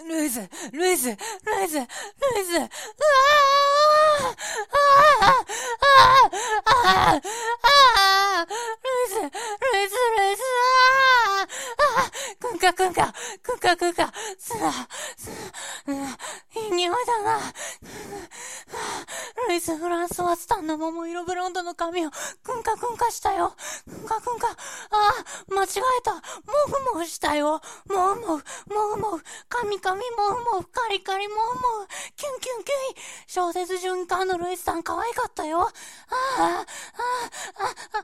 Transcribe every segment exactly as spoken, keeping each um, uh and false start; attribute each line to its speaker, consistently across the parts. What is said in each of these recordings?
Speaker 1: ルイズ、ルイズ、ルイズ、ルイズ、うわーあーあーあーあーあールイズ、ルイズ、ルイズ、あーあーくんかくんか、くんかくんか、すな、すな、いい匂いだな。ルイス・フランスワスタンの桃色ブロンドの髪をくんかくんかしたよ。くんかくんか。ああ、間違えた。もふもふしたよ。もふもふ、もふもふ、かみかみもふもふ、カリカリもふもふ、キュンキュンキュイ。小説循環のルイスさん可愛かったよ。ああ、ああ、ああ、あ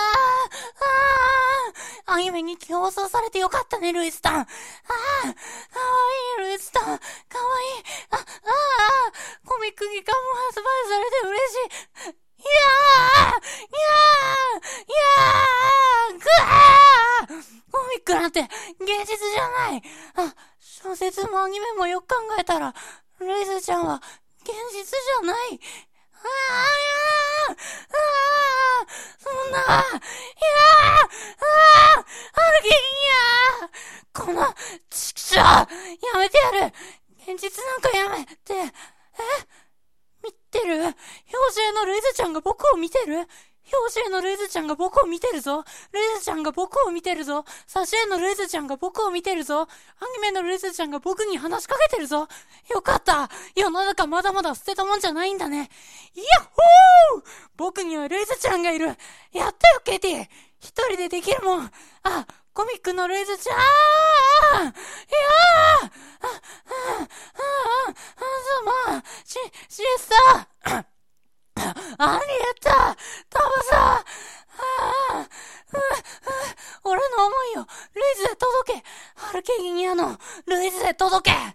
Speaker 1: あ、アニメに放送されてよかったね、ルイスさん。ああ、かわいいルイスさん。かわいい。あ、ああ、コミックギガも発売されて嬉しい。いやーいやーいやーぐわーコミックなんて芸術じゃない。あ、小説もアニメもよく考えたら、ルイズちゃんは現実じゃない。あーいやーあーそんな、いやーあーアルギンやーこの、ちくしょうやめてやる現実なんかやめて、え見てる表紙のルイズちゃんが僕を見てる表紙のルイズちゃんが僕を見てるぞルイズちゃんが僕を見てるぞ挿絵のルイズちゃんが僕を見てるぞアニメのルイズちゃんが僕に話しかけてるぞよかった世の中まだまだ捨てたもんじゃないんだねヤッホー僕にはルイズちゃんがいるやったよケティ一人でできるもんあ、コミックのルイズちゃんいやーあ、あ、あ、あ、あ、あ、まあ、し、しさありがとうタバさん俺の思いをルイズで届けハルケギニアのルイズで届け